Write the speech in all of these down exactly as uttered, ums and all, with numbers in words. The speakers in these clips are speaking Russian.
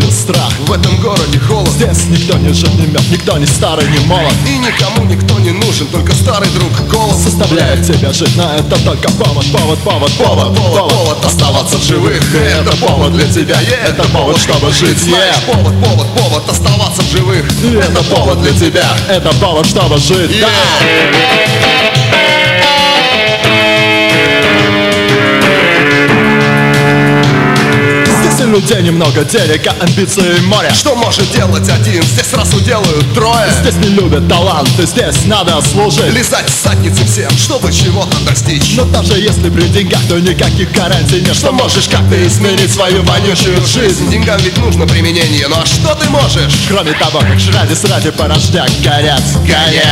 тут страх, в этом городе холод. Здесь никто не жив, не мертв, никто не старый, не молод. И никому никто не нужен, только старый друг голос заставляет тебя жить, но это только повод, повод, повод, повод, повод, повод оставаться в живых. Это повод для тебя, это повод, чтобы жить. Знаешь, повод, повод, повод оставаться в живых. Это повод для тебя, это повод, чтобы жить. Людей немного, денег, а амбиции море. Что может делать один, здесь сразу делают трое. Здесь не любят таланты, здесь надо служить, лизать задницы всем, чтобы чего-то достичь. Но даже если при деньгах, то никаких гарантий нет, что можешь как-то изменить свою вонючую жизнь. Деньгам ведь нужно применение, ну а что ты можешь? Кроме того, как жрать ради порожняк горят, горят.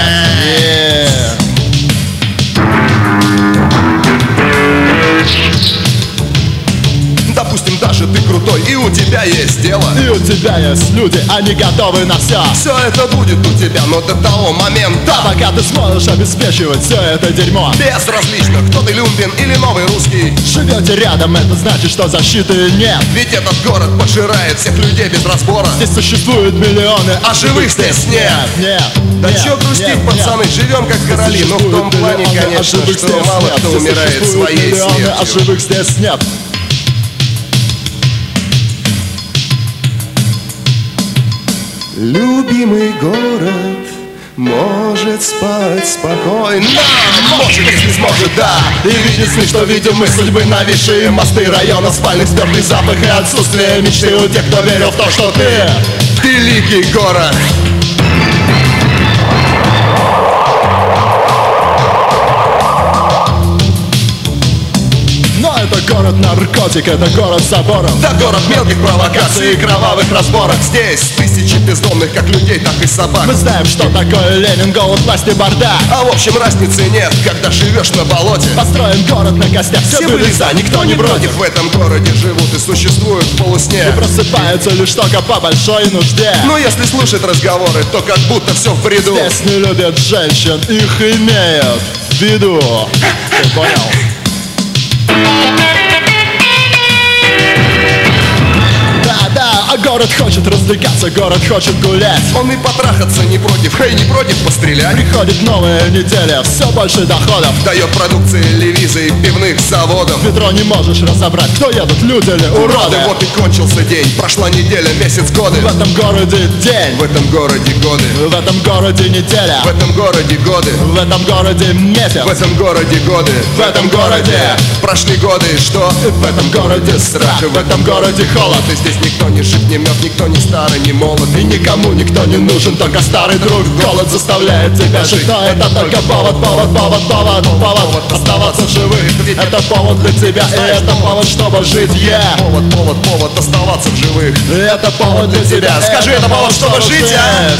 Допустим, даже ты крутой, и у тебя есть дело. И у тебя есть люди, они готовы на все. Все это будет у тебя, но до того момента, пока ты сможешь обеспечивать все это дерьмо. Безразлично, кто ты, люмпин или новый русский. Живете рядом, это значит, что защиты нет. Ведь этот город пожирает всех людей без разбора. Здесь существуют миллионы, а живых здесь нет. Нет, да нет, чё грустить, нет, пацаны, нет. живем как короли. Но в том плане, конечно, а что мало нет. кто умирает своей миллионы, смертью. А живых здесь нет. Любимый город может спать спокойно. Может, если сможет, да. И видит сны, что видим мы судьбы, нависшие мосты района спальных, спёртый запах и отсутствие мечты у тех, кто верил в то, что ты великий город. Это город наркотик, это город заборов. Да город мелких провокаций и кровавых разборок. Здесь тысячи бездомных, как людей, так и собак. Мы знаем, что такое Ленин, голод, власть и бардак. А в общем разницы нет, когда живешь на болоте. Построим город на костях, все, все были за, никто не против. В этом городе живут и существуют в полусне. И просыпаются лишь только по большой нужде. Но если слушать разговоры, то как будто все в бреду. Здесь не любят женщин, их имеют в виду. Ты понял? А город хочет развлекаться, город хочет гулять. Он и потрахаться не против, эй, не против пострелять. Приходит новая неделя, все больше доходов. Дает продукции Левизы и пивных заводов. В метро не можешь разобрать, кто едут, люди или уроды. Вот и кончился день, прошла неделя, месяц, годы. В этом городе день, в этом городе годы. В этом городе неделя, в этом городе годы. В этом городе месяц, в этом городе годы. В этом городе прошли годы, и что? В этом городе страх, в этом городе холод. И здесь никто не жив, не мертв, никто не старый, не молод. И никому никто не нужен, только старый друг. Голод заставляет тебя жить, но это только повод, повод, повод, повод, повод оставаться в живых. Это повод для тебя, и это повод, чтобы жить, yeah. Повод, повод, повод оставаться в живых. Это повод для тебя. Скажи, это повод, чтобы жить, а?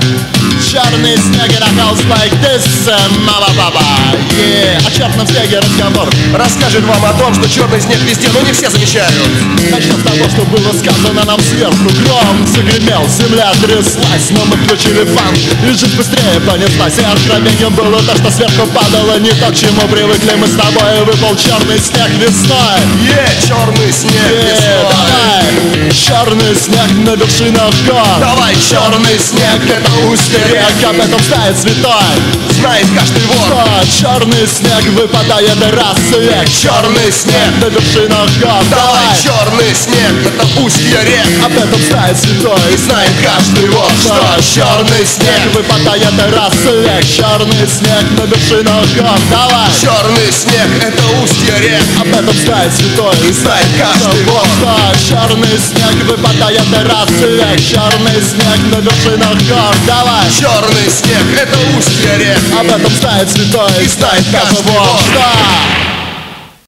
Черный снег and a house like this, мама баба, yeah. О черном снеге разговор расскажет вам о том, что черный снег везде, но не все замечают. Начнем с того, что было сказано нам сверху. Гром загремел, земля тряслась, но мы включили фан, и жизнь быстрее понеслась. И откровением было то, что сверху падало не то, к чему привыкли мы с тобой. И выпал черный снег весной. Yeah, черный снег yeah, весной. Давай, черный снег на вершинах гор. Давай, черный снег, это устье рек. Об этом знает святой, знает каждый вор. Что черный снег выпадает раз в век. Черный снег на вершинах гор. Давай, Давай, черный снег, это устье рек. Об этом знает святой, и знает каждый вор. Что черный снег выпадает раз в век. Черный снег на вершинах гор. Давай, черный снег, это устье рек. Об этом знает святой, и знает каждый вор. Что черный снег выпадает раз в век. Черный снег на вершинах гор. Давай, черный снег, это устье рек. Об этом знает святой, и знает каждый вор. Что